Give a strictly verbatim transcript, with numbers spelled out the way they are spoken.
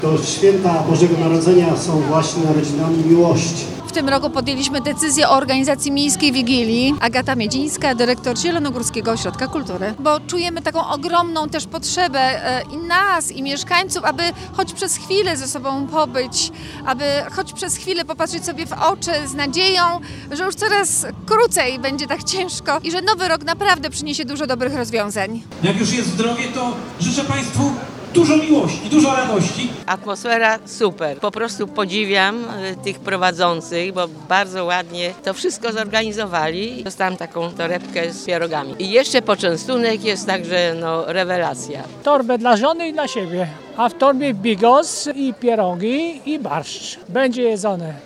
To święta Bożego Narodzenia są właśnie narodzinami miłości. W tym roku podjęliśmy decyzję o organizacji miejskiej Wigilii. Agata Miedzińska, dyrektor Zielonogórskiego Ośrodka Kultury. Bo czujemy taką ogromną też potrzebę e, i nas, i mieszkańców, aby choć przez chwilę ze sobą pobyć, aby choć przez chwilę popatrzeć sobie w oczy z nadzieją, że już coraz krócej będzie tak ciężko i że nowy rok naprawdę przyniesie dużo dobrych rozwiązań. Jak już jest zdrowie, to życzę Państwu dużo miłości, dużo radości. Atmosfera super. Po prostu podziwiam y, tych prowadzących, bo bardzo ładnie to wszystko zorganizowali. Dostałam taką torebkę z pierogami. I jeszcze poczęstunek jest także no, rewelacja. Torbę dla żony i dla siebie, a w torbie bigos i pierogi i barszcz. Będzie jedzone.